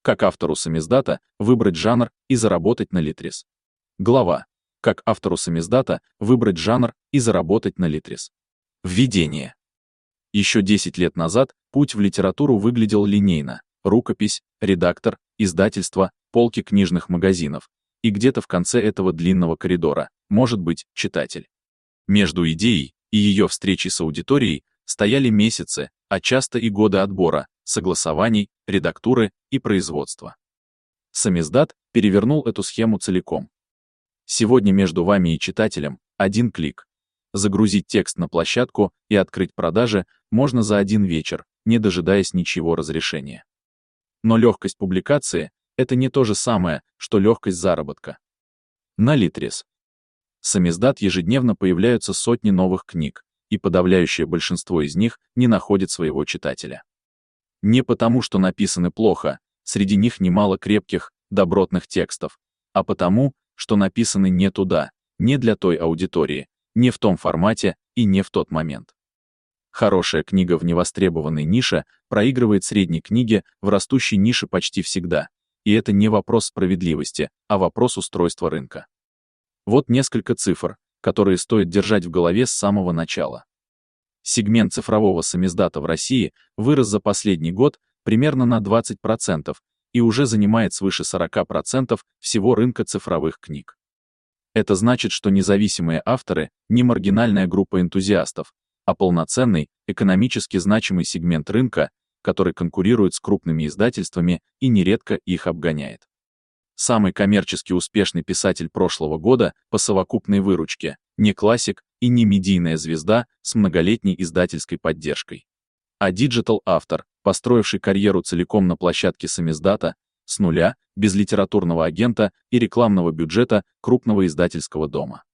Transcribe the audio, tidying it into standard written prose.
Как автору самиздата выбрать жанр и заработать на Литрес. Глава. Как автору самиздата выбрать жанр и заработать на Литрес. Введение. Еще 10 лет назад путь в литературу выглядел линейно. Рукопись, редактор, издательство, полки книжных магазинов. И где-то в конце этого длинного коридора, может быть, читатель. Между идеей и ее встречей с аудиторией стояли месяцы, а часто и годы отбора, согласований, редактуры и производства. Самиздат перевернул эту схему целиком. Сегодня между вами и читателем один клик. Загрузить текст на площадку и открыть продажи можно за один вечер, не дожидаясь ничего разрешения. Но легкость публикации — это не то же самое, что легкость заработка. На Литрес. Самиздат ежедневно появляются сотни новых книг, и подавляющее большинство из них не находит своего читателя. Не потому, что написаны плохо, среди них немало крепких, добротных текстов, а потому, что написаны не туда, не для той аудитории, не в том формате и не в тот момент. Хорошая книга в невостребованной нише проигрывает средней книге в растущей нише почти всегда, и это не вопрос справедливости, а вопрос устройства рынка. Вот несколько цифр, которые стоит держать в голове с самого начала. Сегмент цифрового самиздата в России вырос за последний год примерно на 20% и уже занимает свыше 40% всего рынка цифровых книг. Это значит, что независимые авторы не маргинальная группа энтузиастов, а полноценный, экономически значимый сегмент рынка, который конкурирует с крупными издательствами и нередко их обгоняет. Самый коммерчески успешный писатель прошлого года по совокупной выручке, не классик и не медийная звезда с многолетней издательской поддержкой, а диджитал-автор, построивший карьеру целиком на площадке самиздата, с нуля, без литературного агента и рекламного бюджета крупного издательского дома.